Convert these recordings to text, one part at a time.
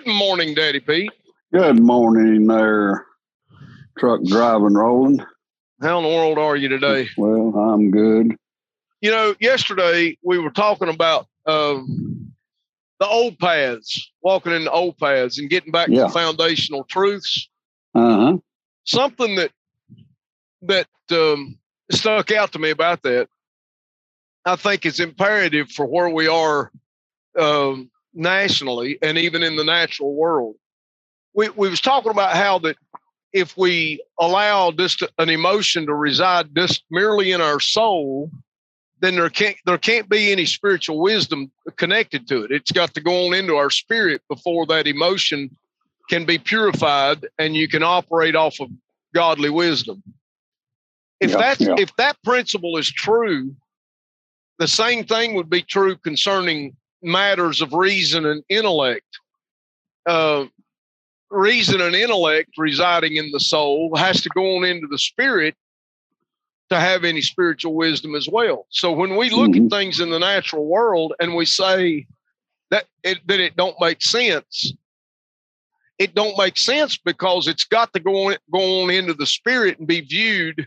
Good morning, Daddy Pete. Good morning there, truck driving Roland. How in the world are you today? Well, I'm good. You know, yesterday we were talking about the old paths, walking in the old paths and getting back to foundational truths. Uh-huh. Something that stuck out to me about that, I think is imperative for where we are nationally and even in the natural world. We was talking about how that if we allow just an emotion to reside just merely in our soul, then there can't be any spiritual wisdom connected to it. It's got to go on into our spirit before that emotion can be purified and you can operate off of godly wisdom. If that principle is true, the same thing would be true concerning matters of reason and intellect. Reason and intellect residing in the soul has to go on into the spirit to have any spiritual wisdom as well. So when we look at things in the natural world and we say that it don't make sense, it don't make sense because it's got to go on into the spirit and be viewed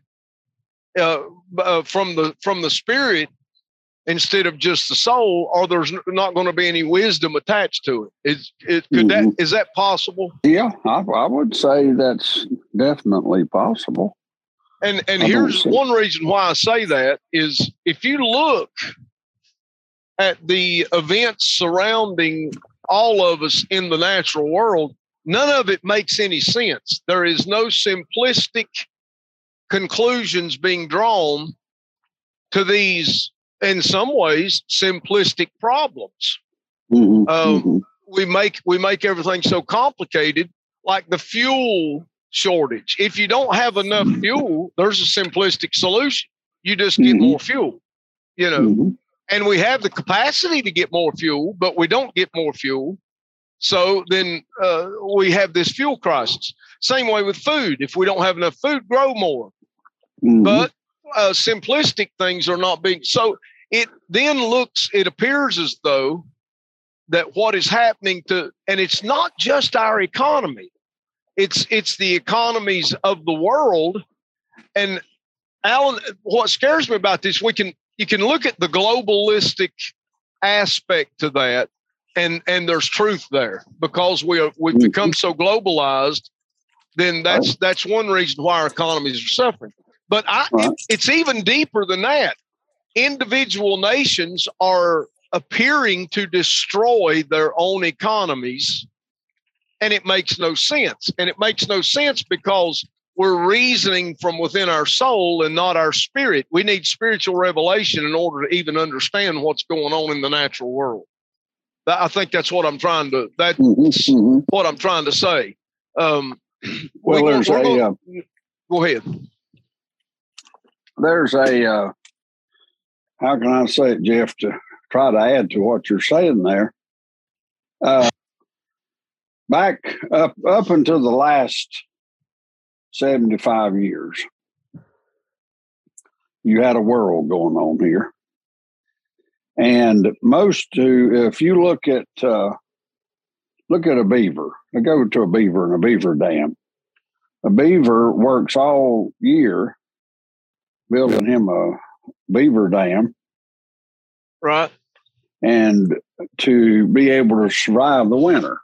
from the spirit instead of just the soul, or there's not going to be any wisdom attached to it. Is that possible? Yeah, I would say that's definitely possible. And here's one reason why I say that is if you look at the events surrounding all of us in the natural world, none of it makes any sense. There is no simplistic conclusions being drawn to these, in some ways, simplistic problems. We make everything so complicated, like the fuel shortage. If you don't have enough fuel, there's a simplistic solution. You just get more fuel, you know, and we have the capacity to get more fuel, but we don't get more fuel. So then we have this fuel crisis. Same way with food. If we don't have enough food, grow more. But simplistic things are not being, so it appears as though that what is happening and it's not just our economy, it's the economies of the world. And Alan, what scares me about this, you can look at the globalistic aspect to that, and there's truth there because we've become so globalized. Then that's one reason why our economies are suffering. But it's even deeper than that. Individual nations are appearing to destroy their own economies, and it makes no sense. And it makes no sense because we're reasoning from within our soul and not our spirit. We need spiritual revelation in order to even understand what's going on in the natural world. I think that's what I'm trying to. That's what I'm trying to say. Go ahead. There's a, how can I say it, Jeff, to try to add to what you're saying there. Back up until the last 75 years, you had a world going on here. And if you look at a beaver, I go to a beaver in a beaver dam. A beaver works all year building him a beaver dam. Right. And to be able to survive the winter.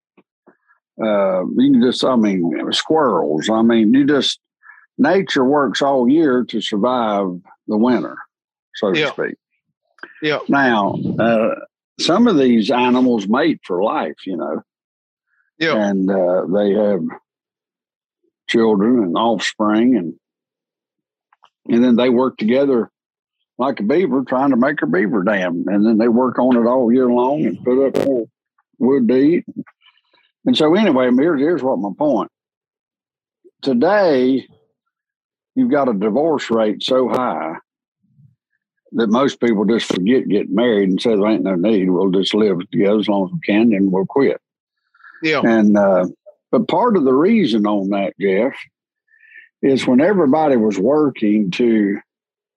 Squirrels. Nature works all year to survive the winter, so to speak. Yeah. Now, some of these animals mate for life, you know. Yeah. And they have children and offspring, and then they work together like a beaver trying to make a beaver dam. And then they work on it all year long and put up more wood to eat. And so anyway, here's what my point. Today, you've got a divorce rate so high that most people just forget getting married and say there ain't no need. We'll just live together as long as we can, and we'll quit. Yeah. And but part of the reason on that, Jeff, is when everybody was working to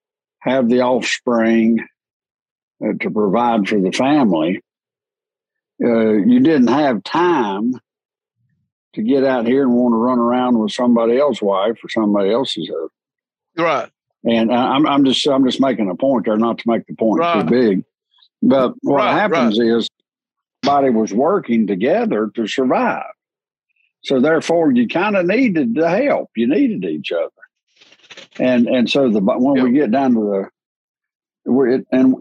have the offspring to provide for the family, you didn't have time to get out here and want to run around with somebody else's wife or somebody else's husband. Right. And I'm just making a point there, not to make the point too big. But what happens is everybody was working together to survive. So therefore, you kind of needed the help. You needed each other. And so when we get down to we're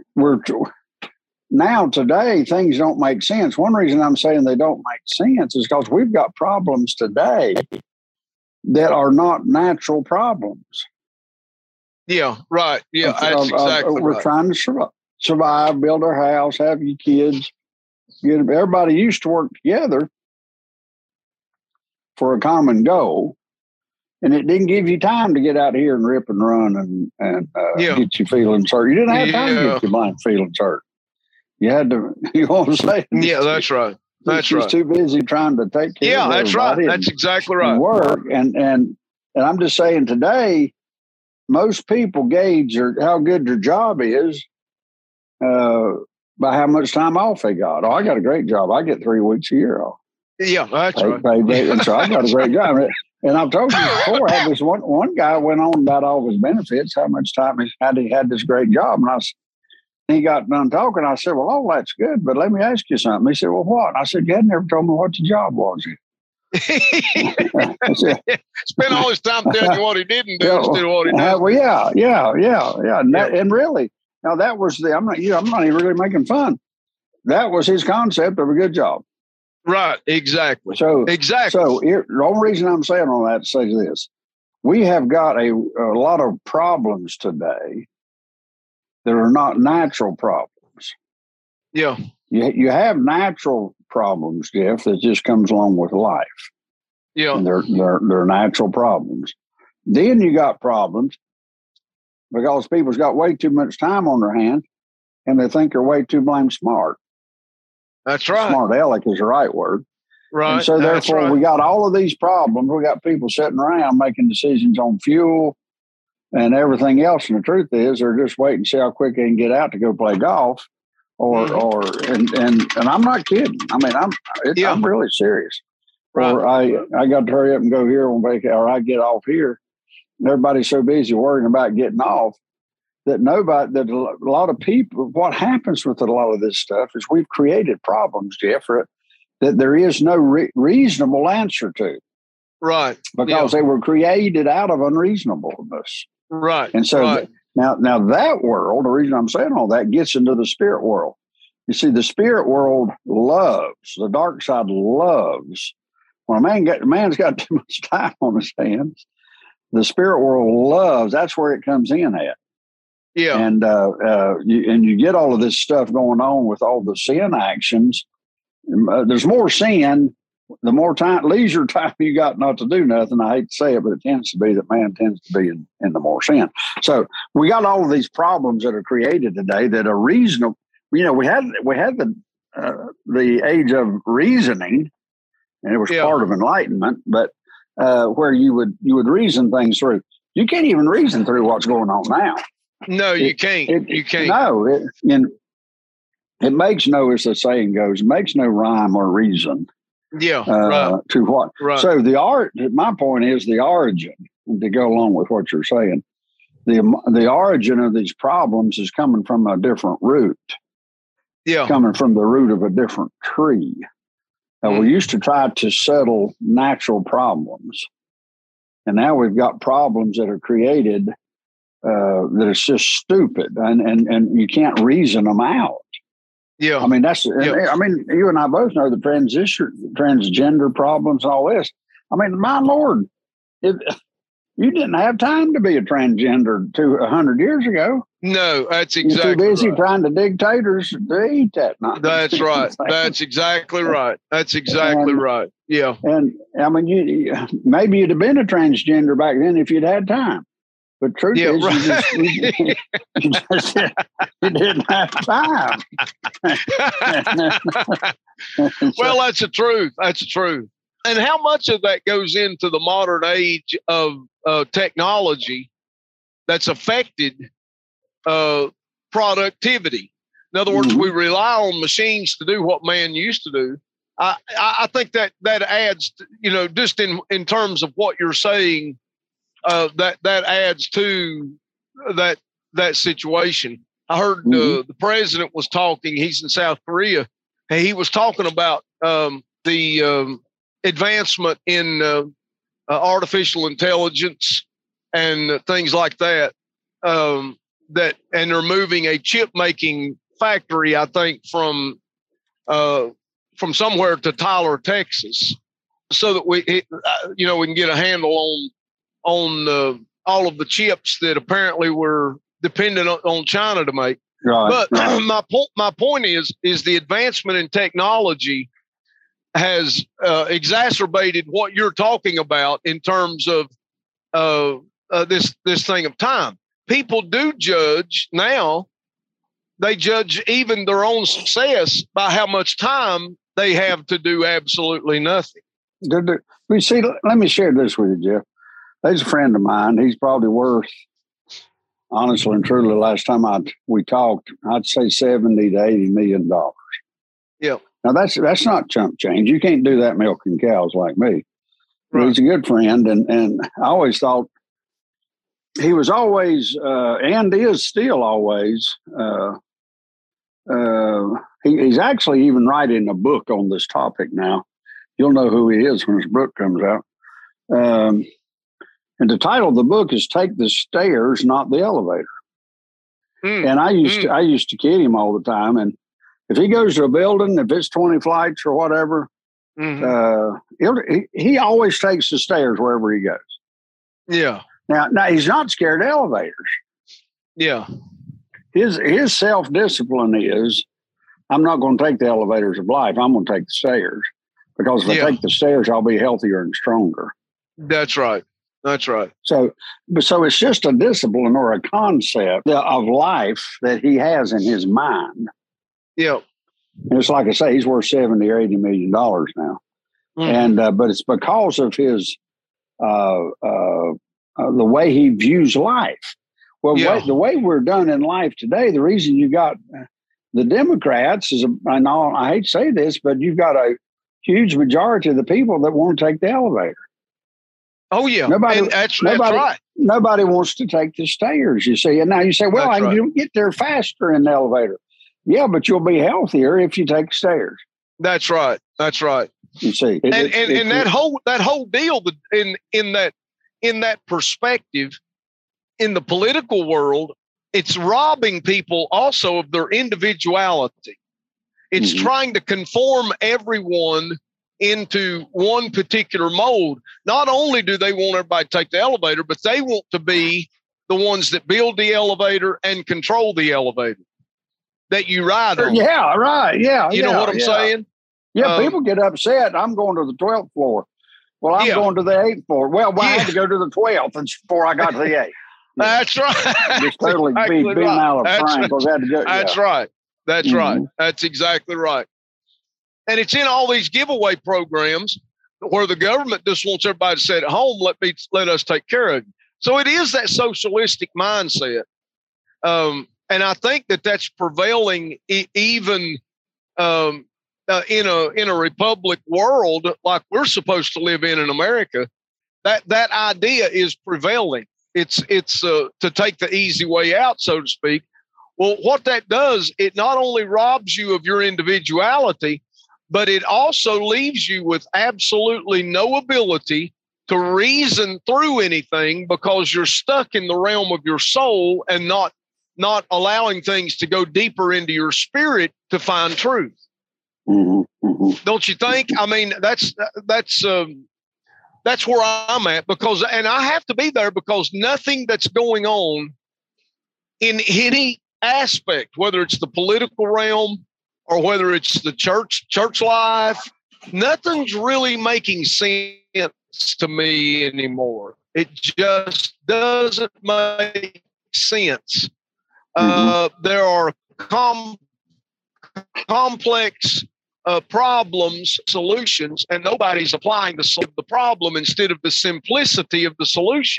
now today, things don't make sense. One reason I'm saying they don't make sense is because we've got problems today that are not natural problems. Yeah, right. Yeah, that's exactly we're trying to survive, build our house, have your kids. Everybody used to work together for a common goal, and it didn't give you time to get out here and rip and run and get your feelings hurt. You didn't have time to get your mind feelings hurt. You had to, you know what I'm saying? Yeah, that's right. That's right. She's too busy trying to take care of everybody. Yeah, that's right. That's exactly right. And work. And I'm just saying today, most people gauge how good their job is by how much time off they got. Oh, I got a great job. I get 3 weeks a year off. Yeah, that's right. And so I got a great job. And I've told you before, I had this one guy went on about all his benefits, how much time he had this great job. And he got done talking. I said, well, all that's good, but let me ask you something. He said, well, what? And I said, you had never told me what your job was. Spent all his time telling you what he didn't do instead of what he did. Well, yeah. And really, now that was I'm not even really making fun. That was his concept of a good job. Right, exactly. So the only reason I'm saying all that to say this, we have got a lot of problems today that are not natural problems. Yeah. You have natural problems, Jeff, that just comes along with life. Yeah. And they're natural problems. Then you got problems because people's got way too much time on their hands and they think they're way too blame smart. That's right. Smart aleck is the right word. Right. And so therefore we got all of these problems. We got people sitting around making decisions on fuel and everything else. And the truth is they're just waiting to see how quick they can get out to go play golf. And I'm not kidding. I mean, I'm really serious. Right. Or I got to hurry up and go here on vacation, or I get off here. Everybody's so busy worrying about getting off that a lot of people, what happens with a lot of this stuff is we've created problems, Jeff, that there is no reasonable answer to. Right. Because they were created out of unreasonableness. Right. And so now that world, the reason I'm saying all that, gets into the spirit world. You see, the spirit world loves, the dark side loves. When a man's got too much time on his hands, the spirit world loves, that's where it comes in at. Yeah. And you get all of this stuff going on with all the sin actions. There's more sin, the more leisure time you got not to do nothing. I hate to say it, but it tends to be that man tends to be in the more sin. So we got all of these problems that are created today that are reasonable. You know, we had the age of reasoning, and it was part of enlightenment, but where you would reason things through. You can't even reason through what's going on now. No, you can't. You can't. No, it makes no, as the saying goes, it makes no rhyme or reason. Yeah, right. To what? Right. So my point is the origin, to go along with what you're saying, the origin of these problems is coming from a different root. Yeah. Coming from the root of a different tree. We used to try to settle natural problems. And now we've got problems that are created that is just stupid and you can't reason them out. Yeah. I mean, I mean, you and I both know the transgender problems and all this. I mean, my Lord, you didn't have time to be a transgender 100 years ago. No, that's exactly You're too busy right. trying to dictators to eat that. That's right. That's exactly right. That's exactly right. Yeah. And I mean, maybe you'd have been a transgender back then if you'd had time. But truth is, right. you didn't have time. Well, that's the truth. That's the truth. And how much of that goes into the modern age of technology that's affected productivity? In other words, we rely on machines to do what man used to do. I think that adds, just in terms of what you're saying, that adds to that situation. I heard the president was talking. He's in South Korea. And he was talking about the advancement in artificial intelligence and things like that. And they're moving a chip making factory, I think, from somewhere to Tyler, Texas, so that we can get a handle on all of the chips that apparently were dependent on China to make. Right, but my point is the advancement in technology has exacerbated what you're talking about in terms of this thing of time. People do judge now. They judge even their own success by how much time they have to do absolutely nothing. We see. Let me share this with you, Jeff. There's a friend of mine. He's probably worth, honestly and truly, last time we talked, I'd say $70 to $80 million. Yeah. Now that's not chump change. You can't do that milking cows like me. Right. He's a good friend, and I always thought he was always and is still always. He's actually even writing a book on this topic now. You'll know who he is when his book comes out. And the title of the book is "Take the Stairs, Not the Elevator." And I used to kid him all the time. And if he goes to a building, if it's 20 flights or whatever, he always takes the stairs wherever he goes. Yeah. Now he's not scared of elevators. Yeah. His self-discipline is, I'm not going to take the elevators of life. I'm going to take the stairs, because if I take the stairs, I'll be healthier and stronger. That's right. That's right. So it's just a discipline or a concept of life that he has in his mind. Yeah. And it's like I say, he's worth $70 or $80 million now. And but it's because of his the way he views life. Well, the way we're done in life today, the reason you got the Democrats is, I hate to say this, but you've got a huge majority of the people that want to take the elevator. Oh, yeah. That's right. Nobody wants to take the stairs, you see. And now you say, well, I can get there faster in the elevator. Yeah, but you'll be healthier if you take stairs. That's right. That's right. You see. And that whole deal in that perspective, in the political world, it's robbing people also of their individuality. It's trying to conform everyone into one particular mold. Not only do they want everybody to take the elevator, but they want to be the ones that build the elevator and control the elevator that you ride on. Yeah, right. Yeah. You know what I'm saying? Yeah, people get upset. I'm going to the 12th floor. Well, I'm going to the 8th floor. Well, I had to go to the 12th before I got to the 8th. That's right. Just totally being out of Frank. That's right. That's right. That's exactly right. And it's in all these giveaway programs where the government just wants everybody to sit at home. Let us take care of you. So it is that socialistic mindset. And I think that's prevailing even in a republic world like we're supposed to live in America. That idea is prevailing. It's to take the easy way out, so to speak. Well, what that does, it not only robs you of your individuality, but it also leaves you with absolutely no ability to reason through anything, because you're stuck in the realm of your soul and not allowing things to go deeper into your spirit to find truth. Don't you think? I mean, that's where I'm at, and I have to be there because nothing that's going on in any aspect, whether it's the political realm or whether it's the church life, nothing's really making sense to me anymore. It just doesn't make sense. There are complex problems, solutions, and nobody's applying the problem instead of the simplicity of the solution.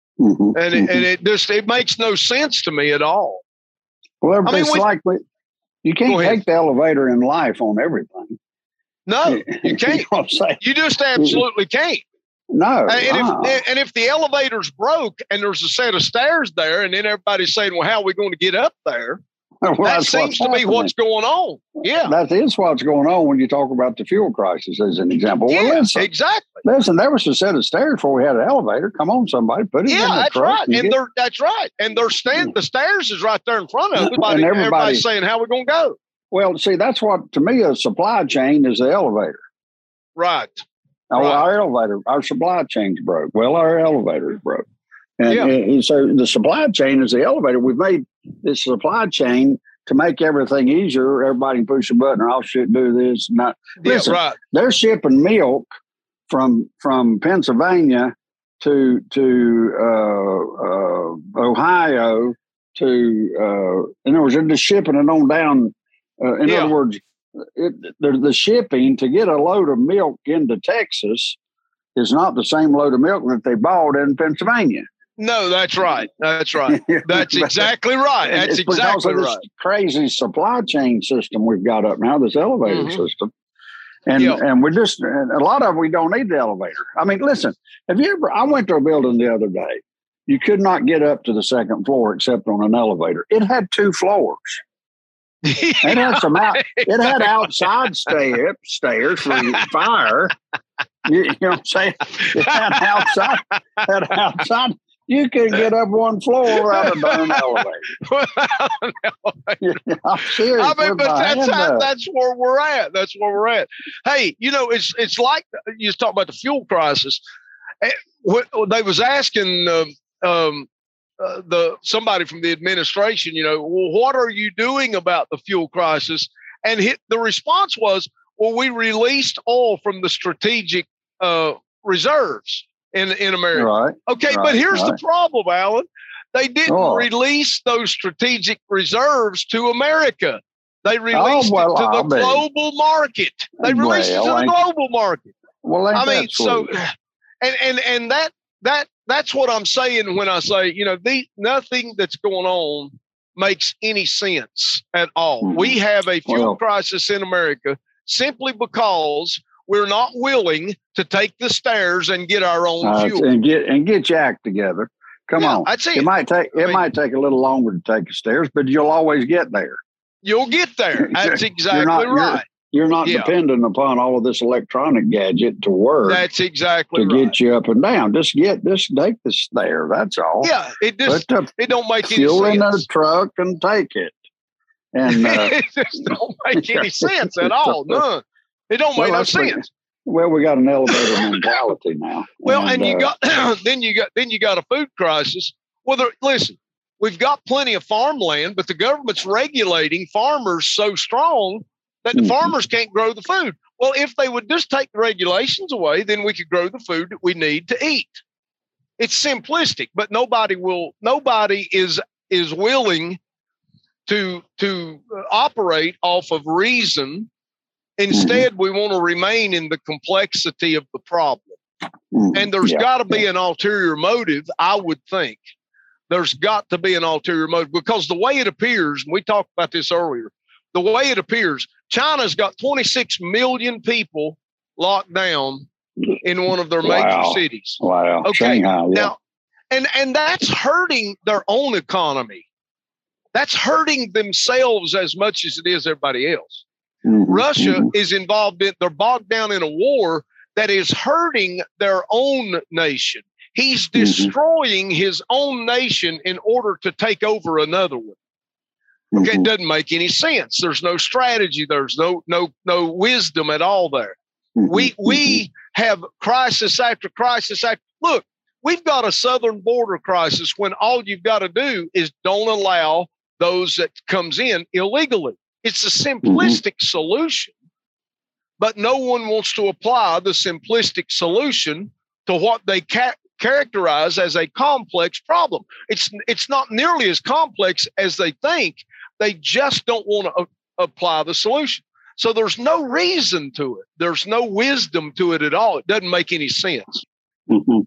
And it makes no sense to me at all. Well, I mean, You can't take the elevator in life on everything. No, you can't. You know what I'm saying? You just absolutely can't. No. And if the elevator's broke and there's a set of stairs there, and then everybody's saying, well, how are we going to get up there? Well, that seems to be what's going on. Yeah. That is what's going on when you talk about the fuel crisis as an example. Yeah, well, listen, exactly. Listen, there was a set of stairs before we had an elevator. Come on, somebody, put it in the that's truck. Right. That's right. And the stairs is right there in front of us. And everybody's saying, how are we going to go? Well, see, that's what, to me, a supply chain is the elevator. Right. Oh, right. Our supply chain's broke. Well, our elevator is broke. And so the supply chain is the elevator. We've made this supply chain to make everything easier. Everybody can push a button or I'll do this. Listen, they're shipping milk from Pennsylvania to Ohio to, in other words, they're just shipping it on down. In other words, the shipping to get a load of milk into Texas is not the same load of milk that they bought in Pennsylvania. No, that's right. That's right. That's exactly right. That's exactly right. This crazy supply chain system we've got up now, this elevator system. And we're just, and a lot of we don't need the elevator. I mean, listen, I went to a building the other day. You could not get up to the second floor except on an elevator. It had 2 floors. It had outside stairs for fire. You know what I'm saying? It had outside. You could get up 1 floor out of an elevator. I'm serious. I mean, but that's where we're at. That's where we're at. Hey, it's like you talk about the fuel crisis. They was asking somebody from the administration, well, what are you doing about the fuel crisis? And the response was, well, we released oil from the strategic reserves in America. Right. Okay, but here's the problem, Alan. They didn't release those strategic reserves to America. They released it to the global market. They released it to the global market. Well, I mean, so, and that's what I'm saying when I say, nothing that's going on makes any sense at all. Mm-hmm. We have a fuel crisis in America simply because we're not willing to take the stairs and get our own fuel and get your act together. Come on, that's it. It might take a little longer to take the stairs, but you'll always get there. You'll get there. That's exactly right. You're not dependent upon all of this electronic gadget to work. That's exactly to get you up and down. Just take the stair. That's all. Yeah, it don't make any sense. Fuel in a truck and take it. And it just don't make any sense at all. None. It don't make no sense. Well, we got an elevator mentality now. Well, and you got then you got a food crisis. Well, listen, we've got plenty of farmland, but the government's regulating farmers so strong that the farmers can't grow the food. Well, if they would just take the regulations away, then we could grow the food that we need to eat. It's simplistic, but nobody is willing to operate off of reason. Instead, we want to remain in the complexity of the problem. And there's got to be an ulterior motive, I would think. There's got to be an ulterior motive because the way it appears, and we talked about this earlier, the way it appears, China's got 26 million people locked down in one of their major cities. Wow. Okay. Shanghai, now, and that's hurting their own economy. That's hurting themselves as much as it is everybody else. Russia is involved they're bogged down in a war that is hurting their own nation. He's destroying his own nation in order to take over another one. Okay, it doesn't make any sense. There's no strategy. There's no wisdom at all there. We have crisis after crisis after. Look, we've got a southern border crisis when all you've got to do is don't allow those that comes in illegally. It's a simplistic solution, but no one wants to apply the simplistic solution to what they characterize as a complex problem. It's not nearly as complex as they think. They just don't want to apply the solution. So there's no reason to it. There's no wisdom to it at all. It doesn't make any sense. And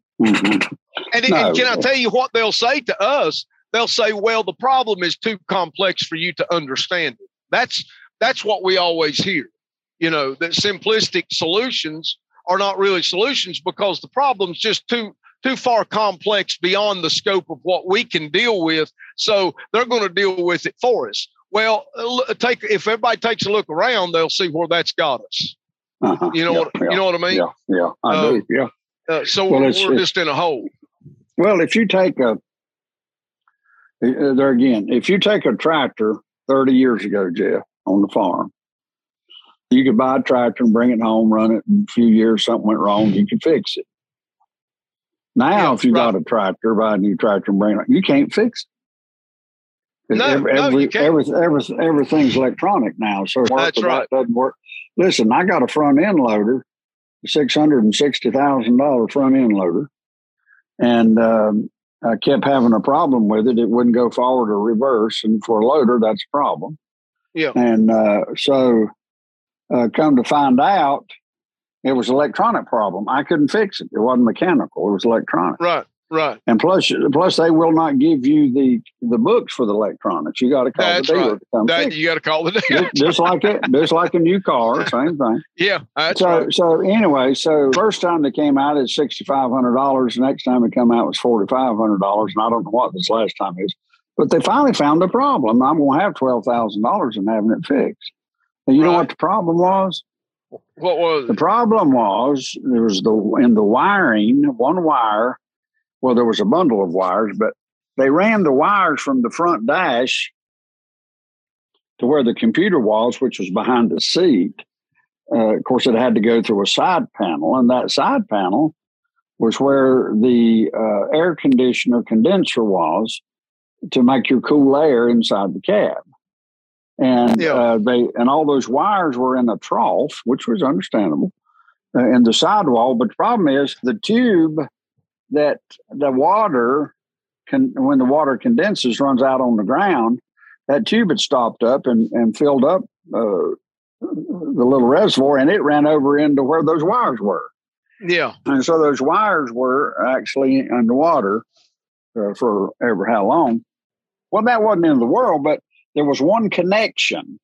can I tell you what they'll say to us? They'll say, well, the problem is too complex for you to understand it. That's what we always hear, that simplistic solutions are not really solutions because the problem's just too far complex beyond the scope of what we can deal with. So they're going to deal with it for us. Well, if everybody takes a look around, they'll see where that's got us. You know what I mean? Yeah, I do. Yeah. So we're just in a hole. Well, if you take if you take a tractor 30 years ago, Jeff, on the farm, you could buy a tractor and bring it home, run it. In a few years, something went wrong, you could fix it. Now, if you got a tractor, buy a new tractor and bring it, you can't fix it. You can't. Everything's electronic now. So that's right. That doesn't work. Listen, I got a front end loader, $660,000 front end loader, and I kept having a problem with it. It wouldn't go forward or reverse, and for a loader, that's a problem. Yeah. And so come to find out, it was an electronic problem. I couldn't fix it. It wasn't mechanical. It was electronic. Right. And plus they will not give you the books for the electronics. You got to call the dealer to come fix it. You got to call the dealer. Just like a new car, same thing. Yeah, that's right. So anyway, first time they came out is $6,500. The next time they come out was $4,500, and I don't know what this last time is. But they finally found the problem. I'm going to have $12,000 in having it fixed. And you know what the problem was? What was it? The problem was there was in the wiring, one wire. Well, there was a bundle of wires, but they ran the wires from the front dash to where the computer was, which was behind the seat. Of course, it had to go through a side panel, and that side panel was where the air conditioner condenser was to make your cool air inside the cab. And and all those wires were in a trough, which was understandable, in the sidewall. But the problem is the tube that the water when the water condenses, runs out on the ground, that tube had stopped up and filled up the little reservoir, and it ran over into where those wires were. Yeah. And so those wires were actually underwater for ever how long. Well, that wasn't in the world, but there was one connection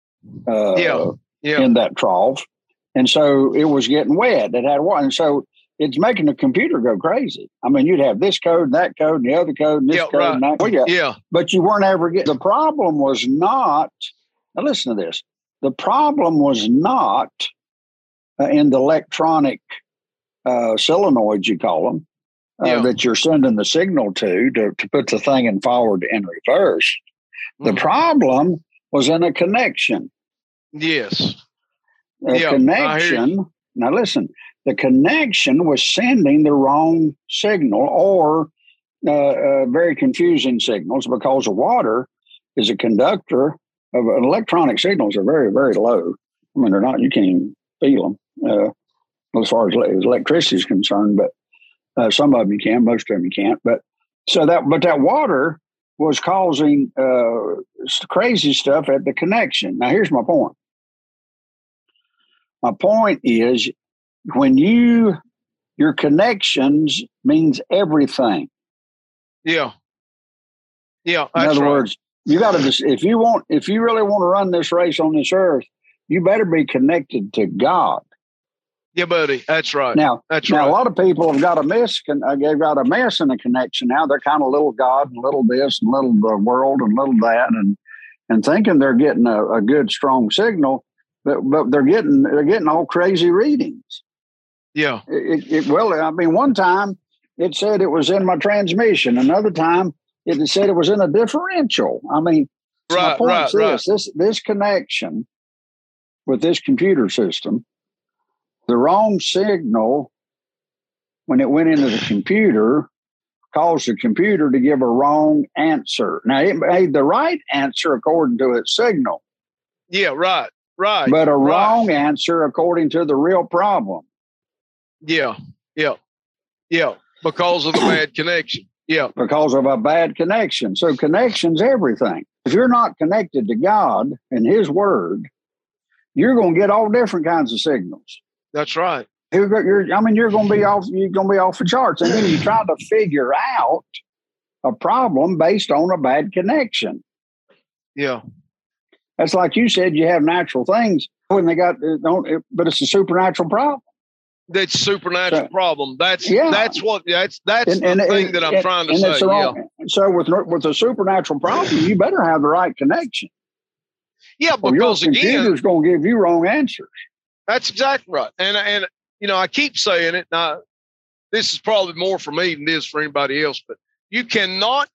in that trough. And so it was getting wet. It had water. And so it's making the computer go crazy. I mean, you'd have this code and that code and the other code and this code and that. Well, but you weren't ever getting. The problem was not, now listen to this. The problem was not in the electronic solenoids, you call them, that you're sending the signal to put the thing in forward and reverse. The problem was in a connection. Yes. Connection. Now listen, the connection was sending the wrong signal or very confusing signals, because the water is a conductor of electronic signals are very, very low. I mean, they're not, you can't even feel them as far as electricity is concerned, but some of them you can, most of them you can't. But that water was causing crazy stuff at the connection. Now, here's my point. My point is, when your connections means everything. Yeah. Yeah. In other words, you got to just, if you really want to run this race on this earth, you better be connected to God. Yeah, buddy. That's right. Now, a lot of people have got a mess. They've got a mess in the connection now. They're kind of little God and little this and little the world and little that, and thinking they're getting a good strong signal, but they're getting all crazy readings. Yeah. One time it said it was in my transmission. Another time it said it was in a differential. I mean, my point is this connection with this computer system. The wrong signal, when it went into the computer, caused the computer to give a wrong answer. Now, it made the right answer according to its signal. Yeah, right. But a wrong answer according to the real problem. Yeah, because of a bad connection. Yeah. Because of a bad connection. So connection's everything. If you're not connected to God and His Word, you're going to get all different kinds of signals. That's right. You're going to be off. You're going to be off the charts, and then you try to figure out a problem based on a bad connection. Yeah. That's like you said, you have natural things when they got but it's a supernatural problem. That's supernatural problem. That's the thing that I'm trying to say. So with a supernatural problem, you better have the right connection. Yeah, because your computer's going to give you wrong answers. That's exactly right. And I keep saying it. Now, this is probably more for me than it is for anybody else. But you cannot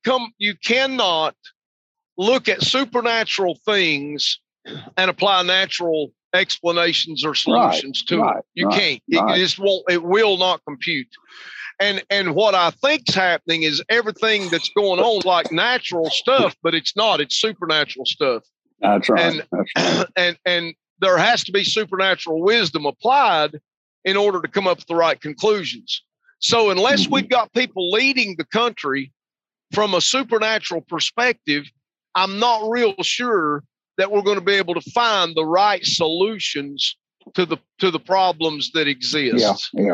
look at supernatural things and apply natural explanations or solutions to it. You can't. It just won't. It will not compute. And what I think's happening is everything that's going on like natural stuff, but it's not. It's supernatural stuff. That's right. And there has to be supernatural wisdom applied in order to come up with the right conclusions. So unless we've got people leading the country from a supernatural perspective, I'm not real sure that we're going to be able to find the right solutions to the problems that exist. Yeah.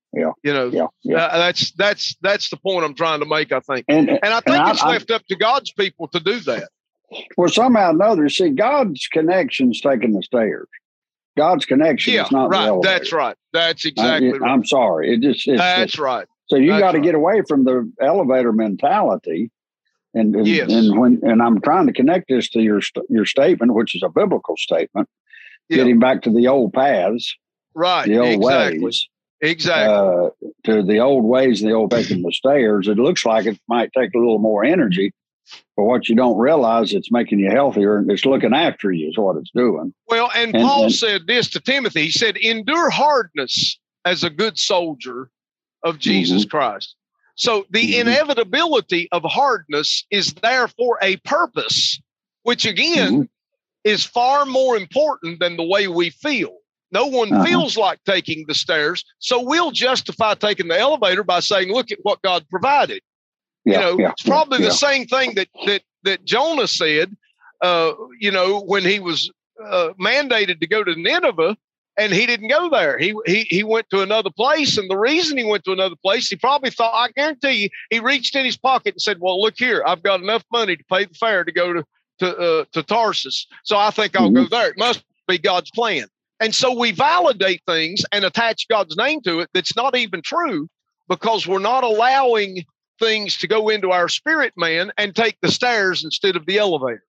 That's the point I'm trying to make, I think. And I think it's left up to God's people to do that. Well, somehow or another, see, God's connection's taking the stairs. God's connection is not right. the elevator. That's right. That's exactly right. I'm sorry. That's right. So you got to get away from the elevator mentality. And I'm trying to connect this to your statement, which is a biblical statement, getting back to the old paths, right? The old ways, exactly. To the old ways, the old taking the stairs. It looks like it might take a little more energy, but what you don't realize, it's making you healthier and it's looking after you is what it's doing. Well, and Paul said this to Timothy. He said, "Endure hardness as a good soldier of Jesus Christ." So the inevitability of hardness is there for a purpose, which again is far more important than the way we feel. No one feels like taking the stairs, so we'll justify taking the elevator by saying, "Look at what God provided." It's probably the same thing that Jonah said. When he was mandated to go to Nineveh. And he didn't go there. He went to another place. And the reason he went to another place, he probably thought, I guarantee you, he reached in his pocket and said, well, look here, I've got enough money to pay the fare to go to Tarsus. So I think I'll go there. It must be God's plan. And so we validate things and attach God's name to it that's not even true because we're not allowing things to go into our spirit man and take the stairs instead of the elevator.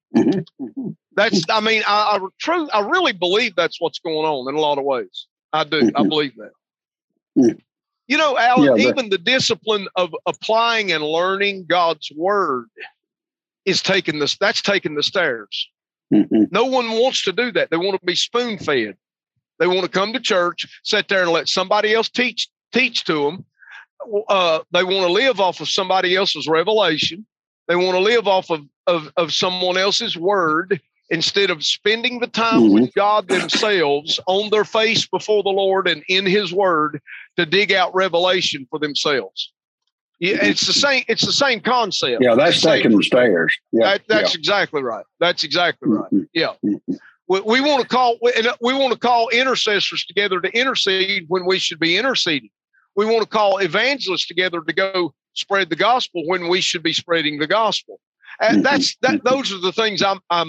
I really believe that's what's going on in a lot of ways. I do. I believe that. Alan, even the discipline of applying and learning God's word is taking the stairs. No one wants to do that. They want to be spoon-fed. They want to come to church, sit there and let somebody else teach to them. They want to live off of somebody else's revelation. They want to live off of someone else's word instead of spending the time with God themselves on their face before the Lord and in his word to dig out revelation for themselves. Yeah, it's the same. It's the same concept. Yeah, that's taking the stairs. Yeah, that's exactly right. That's exactly right. Yeah, we want to call intercessors together to intercede when we should be interceding. We want to call evangelists together to go spread the gospel when we should be spreading the gospel. And those are the things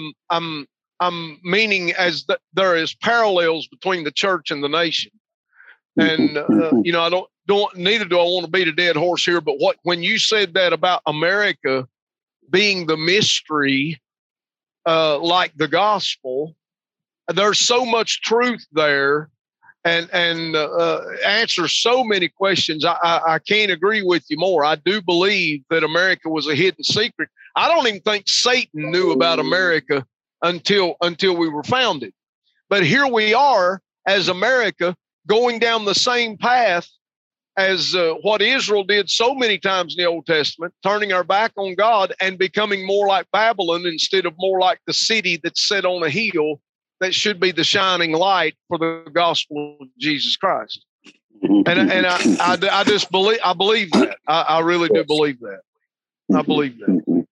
I'm meaning as there is parallels between the church and the nation. And neither do I want to beat a dead horse here, but when you said that about America being the mystery, like the gospel, there's so much truth there and answers so many questions. I can't agree with you more. I do believe that America was a hidden secret. I don't even think Satan knew about America until we were founded. But here we are as America going down the same path as what Israel did so many times in the Old Testament, turning our back on God and becoming more like Babylon instead of more like the city that's set on a hill that should be the shining light for the gospel of Jesus Christ. And I just believe that. I really do believe that. I believe that.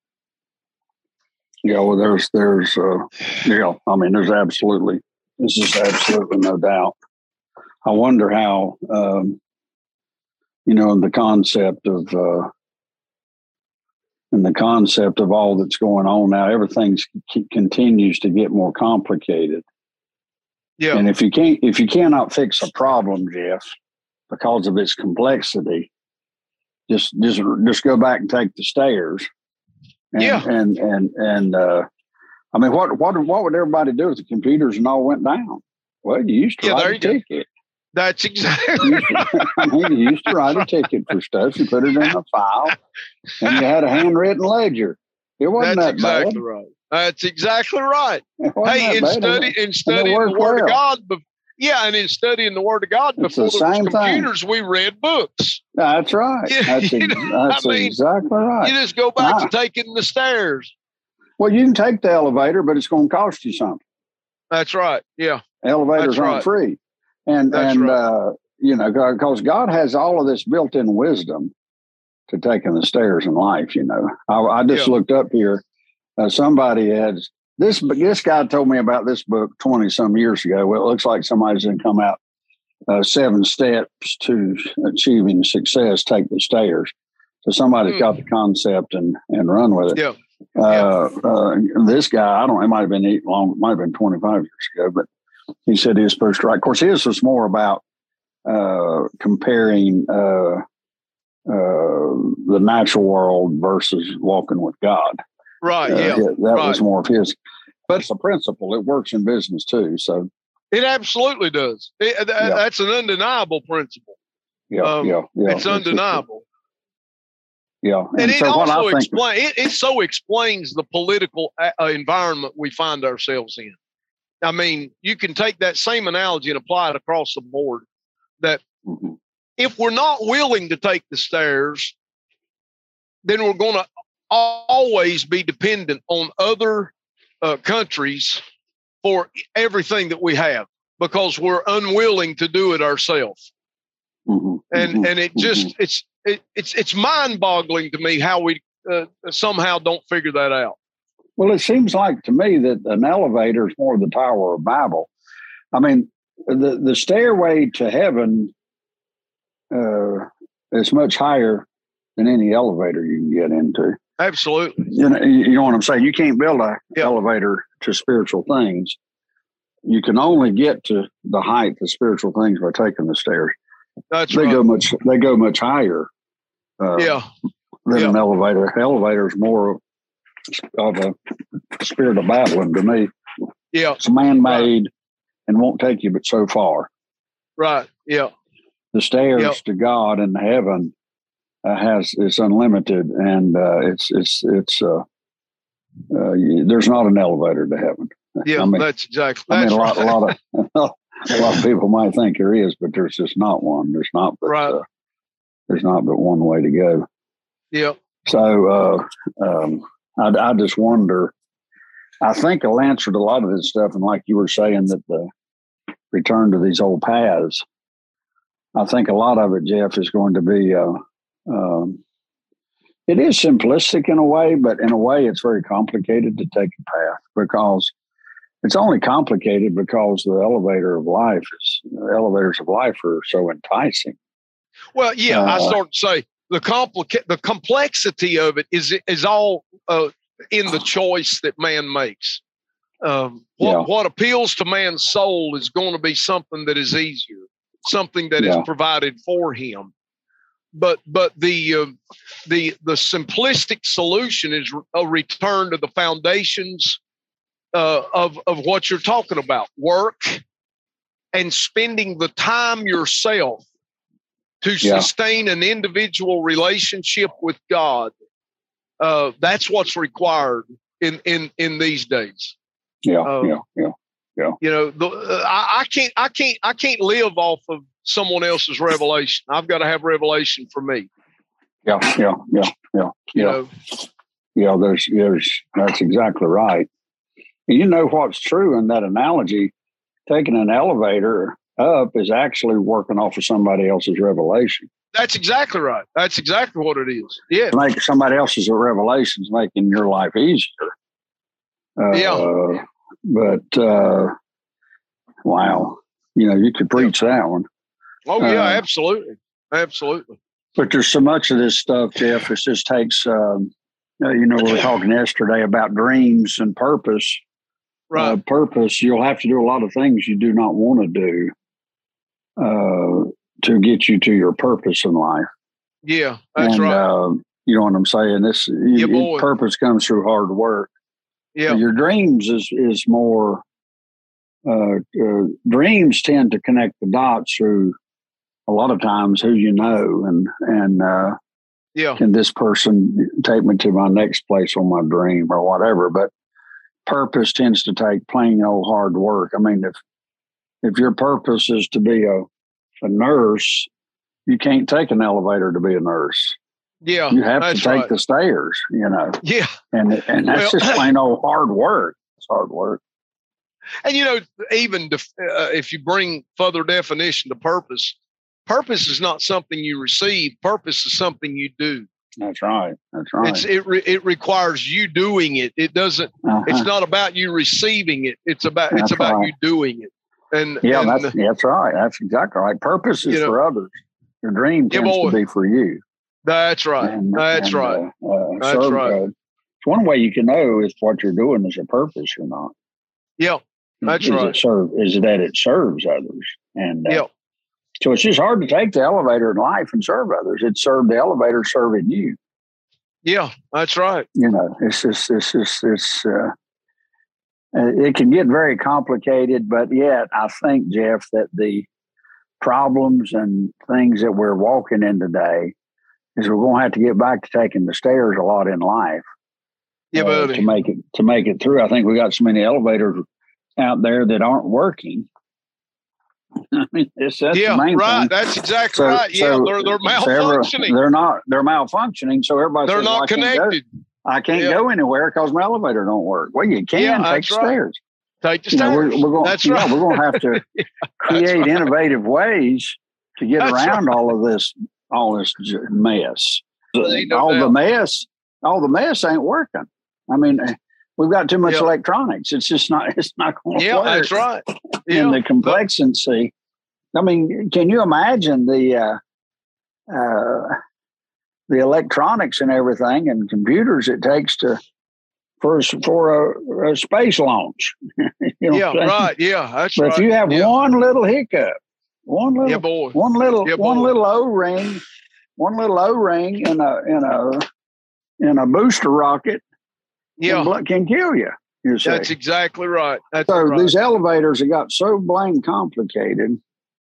Yeah, well, there's absolutely no doubt. I wonder how, the concept of and the concept of all that's going on now. Everything continues to get more complicated. Yeah. And if you cannot fix a problem, Jeff, because of its complexity, just go back and take the stairs. And, I mean, what would everybody do if the computers and all went down? Well, you used to write a ticket. That's exactly right. You used to write a ticket for stuff. You put it in a file, and you had a handwritten ledger. It wasn't that exactly bad. Right. That's exactly right. Hey, in studying the Word of God, and in studying the Word of God before there was computers, we read books. That's right. That's exactly right. You just go back to taking the stairs. Well, you can take the elevator, but it's going to cost you something. That's right. Yeah. Elevators aren't free. And because God has all of this built-in wisdom to taking the stairs in life. I just looked up here. Somebody has this guy told me about this book 20 some years ago. Well, it looks like somebody's going to come out 7 steps to achieving success. Take the stairs. So somebody's got the concept and run with it. Yeah. This guy, it might have been 25 years ago, but he said he was supposed to write. Of course, his was more about comparing the natural world versus walking with God. Right. That was more of his. But it's a principle. It works in business too. So it absolutely does. That's an undeniable principle. Yeah. It's undeniable. And it so also explains the political environment we find ourselves in. I mean, you can take that same analogy and apply it across the board, that if we're not willing to take the stairs, then we're going to always be dependent on other countries for everything that we have, because we're unwilling to do it ourselves. And it just, it's mind-boggling to me how we somehow don't figure that out. Well, it seems like to me that an elevator is more the Tower of Babel. I mean, the stairway to heaven is much higher than any elevator you can get into. Absolutely. You know what I'm saying? You can't build an elevator to spiritual things. You can only get to the height of spiritual things by taking the stairs. They go much higher than an elevator. Elevator is more of a spirit of Babylon to me. Yeah. It's man-made and won't take you but so far. Right. Yeah. The stairs to God in heaven it's unlimited, and there's not an elevator to heaven. Yeah, that's exactly. A lot of people might think there is, but there's just not one. There's not but one way to go. Yeah. So I just wonder. I think I'll answer to a lot of this stuff, and like you were saying, that the return to these old paths. I think a lot of it, Jeff, is going to be. It is simplistic in a way, but in a way, it's very complicated to take a path, because it's only complicated because the elevators of life are so enticing. Well, I start to say the complexity of it is all in the choice that man makes. What appeals to man's soul is going to be something that is easier, something that is provided for him. But the simplistic solution is a return to the foundations of what you're talking about: work and spending the time yourself to sustain an individual relationship with God. That's what's required in these days. Yeah. I can't live off of someone else's revelation. I've got to have revelation for me. Yeah. That's exactly right. And you know what's true in that analogy? Taking an elevator up is actually working off of somebody else's revelation. That's exactly right. That's exactly what it is. Yeah. Make somebody else's revelations making your life easier. But wow, you could preach that one. Oh yeah, absolutely. But there's so much of this stuff, Jeff. It just takes We were talking yesterday about dreams and purpose. Right. Purpose, you'll have to do a lot of things you do not want to do to get you to your purpose in life. Yeah, that's right. You know what I'm saying? Purpose comes through hard work. Yeah. Your dreams is more. Dreams tend to connect the dots through a lot of times who you know and can this person take me to my next place on my dream or whatever. But purpose tends to take plain old hard work. I mean, if your purpose is to be a nurse, you can't take an elevator to be a nurse. Yeah, you have to take the stairs. Yeah, and that's just plain old hard work. It's hard work. And even if you bring further definition to purpose is not something you receive. Purpose is something you do. That's right. That's right. It requires you doing it. It doesn't. It's not about you receiving it. It's about you doing it. And that's right. That's exactly right. Purpose is for others. Your dream tends to be for you. That's right. That's right. It's one way you can know if what you're doing is a purpose or not. Yeah, that's right. Is that it serves others? And so it's just hard to take the elevator in life and serve others. It's the elevator serving you. Yeah, that's right. It's it can get very complicated, but yet I think, Jeff, that the problems and things that we're walking in today is we're going to have to get back to taking the stairs a lot in life. Yeah, to make it through. I think we got so many elevators out there that aren't working. I mean, that's the main thing. That's exactly right. Yeah, they're malfunctioning. They're malfunctioning. So everybody they're not connected. I can't go anywhere because my elevator don't work. Well, you can take the stairs. Take the stairs. We're going to have to create innovative ways to get around all this mess. All the mess ain't working. I mean, we've got too much electronics. It's just not. It's not going to work. Yeah, that's right. And the complexity. I mean, can you imagine the electronics and everything and computers it takes for a space launch? Right. Yeah, that's right. But if you have one little hiccup, one little O-ring in a booster rocket, can kill you. That's exactly right. These elevators have got so blame complicated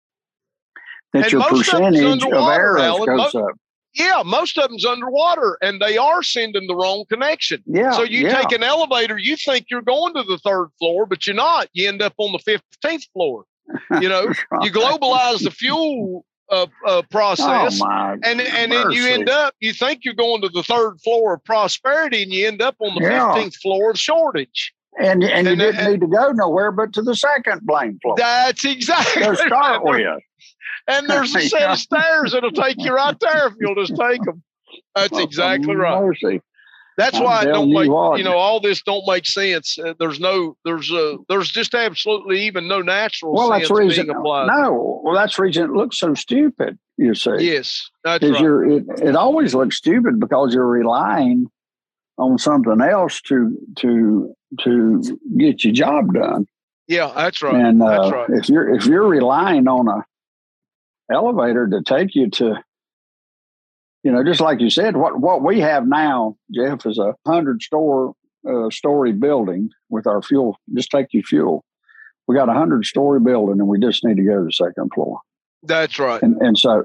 that your percentage of error goes up. Yeah, most of them's underwater, and they are sending the wrong connection. Yeah. So you take an elevator, you think you're going to the 3rd floor, but you're not. You end up on the 15th floor. You globalize the fuel process, and then you think you're going to the 3rd floor of prosperity, and you end up on the 15th floor of shortage. And you didn't need to go nowhere but to the 2nd blame floor. That's exactly to start with. And there's a set of stairs that'll take you right there if you'll just take them. That's exactly right. Mercy. That's why it don't make all this don't make sense. There's just absolutely even no natural sense being applied. No, that's the reason it looks so stupid. You see, yes, that's right. It always looks stupid because you're relying on something else to get your job done. Yeah, that's right. And that's right. if you're relying on a elevator to take you to, just like you said, what we have now, Jeff, is a 100-story building with our fuel. Just take your fuel. We got a 100-story building, and we just need to go to the 2nd floor. That's right. And so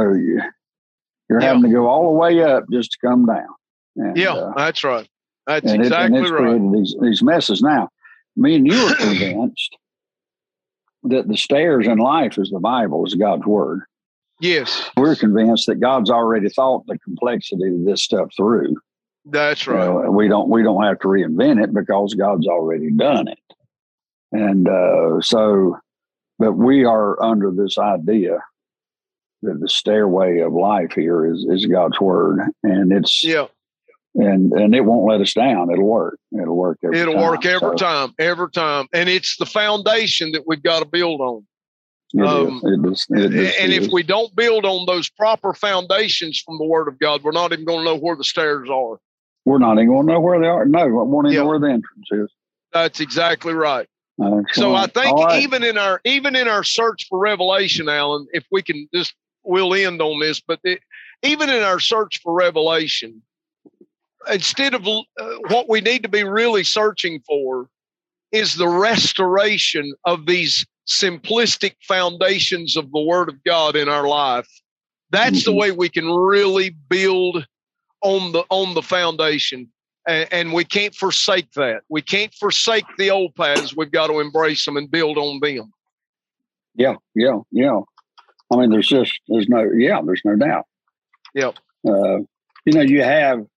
you're having to go all the way up just to come down. And, that's right. That's exactly right. Created these messes. Now, me and you are convinced that the stairs in life is the Bible, is God's word. Yes. We're convinced that God's already thought the complexity of this stuff through. That's right. We don't have to reinvent it because God's already done it. And but we are under this idea that the stairway of life here is God's word. And it's and it won't let us down. It'll work. It'll work every time. Every time. And it's the foundation that we've got to build on. If we don't build on those proper foundations from the Word of God, we're not even going to know where the stairs are. we're not even going to know where they are. No, we won't even know where the entrance is. That's exactly right. So I think even in our search for revelation, Alan, if we can we'll end on this, but even in our search for revelation, instead of what we need to be really searching for is the restoration of these simplistic foundations of the Word of God in our life. That's the way we can really build on the foundation. And we can't forsake that. We can't forsake the old paths. We've got to embrace them and build on them. Yeah. I mean, there's no doubt. Yep. You have,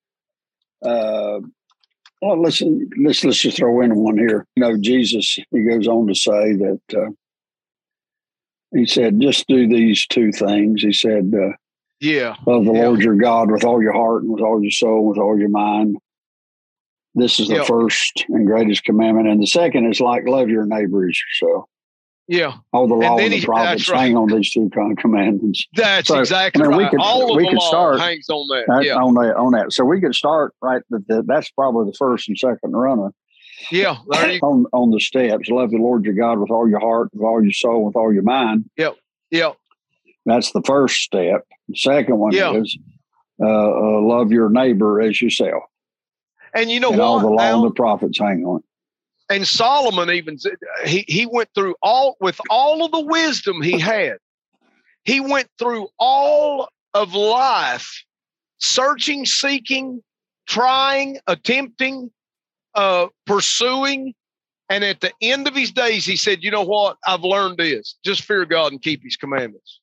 let's just throw in one here. Jesus, he goes on to say that, he said, just do these two things. He said, love the Lord your God with all your heart and with all your soul, with all your mind. This is the first and greatest commandment. And the second is like love your neighbor as yourself. Yeah. All the law and the prophets hang on these two commandments. That's exactly right. All of the law hangs on that. On that. So we could start right. That's probably the first and second runner. Yeah. There you on the steps. Love the Lord your God with all your heart, with all your soul, with all your mind. Yep. That's the first step. The second one is love your neighbor as yourself. And you know what? All the law and the prophets hang on. And Solomon even said, he went through all of the wisdom he had. He went through all of life, searching, seeking, trying, attempting, pursuing. And at the end of his days, he said, you know what? I've learned this. Just fear God and keep his commandments.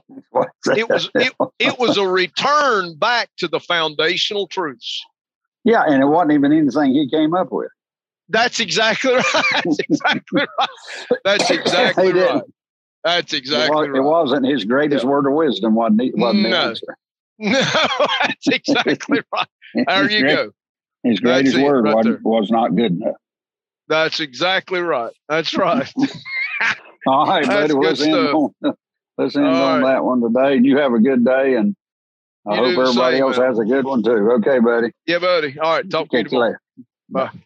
It was a return back to the foundational truths. Yeah, and it wasn't even anything he came up with. That's exactly right. That's exactly right. That's exactly right. That's exactly right. It wasn't his greatest word of wisdom, wasn't the answer. No, that's exactly right. There you go. His greatest word was not good enough. That's exactly right. That's right. All right, buddy. Let's end on that one today. And you have a good day, and I hope everybody else has a good one too. Okay, buddy. Yeah, buddy. All right. Talk to you tomorrow. Bye.